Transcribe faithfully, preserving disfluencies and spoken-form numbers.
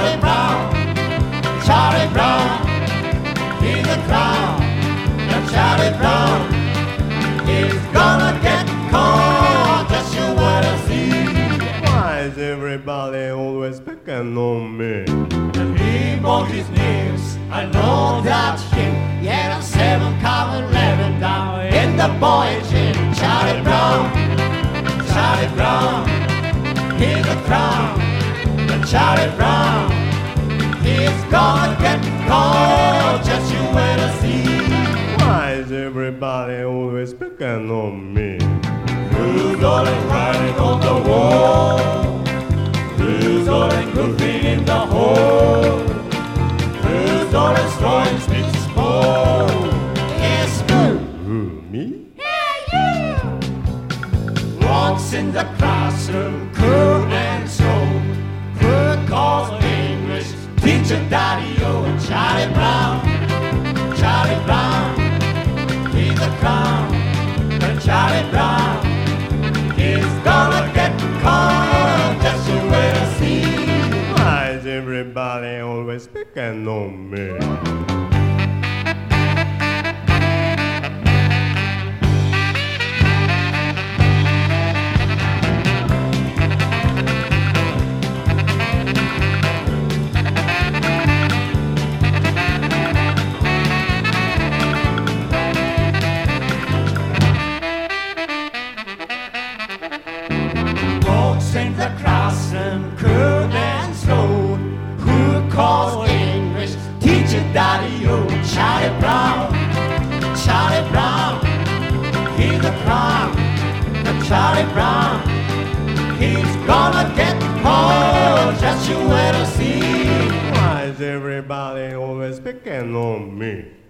Charlie Brown, Charlie Brown, he's a clown. Now Charlie Brown is gonna get caught, just you wait and see. Why is everybody always picking on me? And he broke his knees, I know that him. Yeah, I'm seven, come eleven down in the boys' gym. Charlie Brown, Charlie Brown, he's a clown. And Charlie Brown, he's gonna get caught, just you wait and see. Why is everybody always picking on me? Who's always writing on the wall? Who's always goofing in the hole? Who's always throwing speeches for? It's who? Who, me? Yeah, you! Walks in the classroom, cool and slow. Who calls English teacher Daddy-O? And Charlie Brown, Charlie Brown, he's a clown. And Charlie Brown, he's gonna get caught, just you wait and see. Why is everybody always picking on me? Walks in the classroom, cool and slow. Who calls English teacher Daddy-O? Charlie Brown, Charlie Brown, he's a clown. And Charlie Brown, he's gonna get caught, just you wait and see. Why is everybody always picking on me?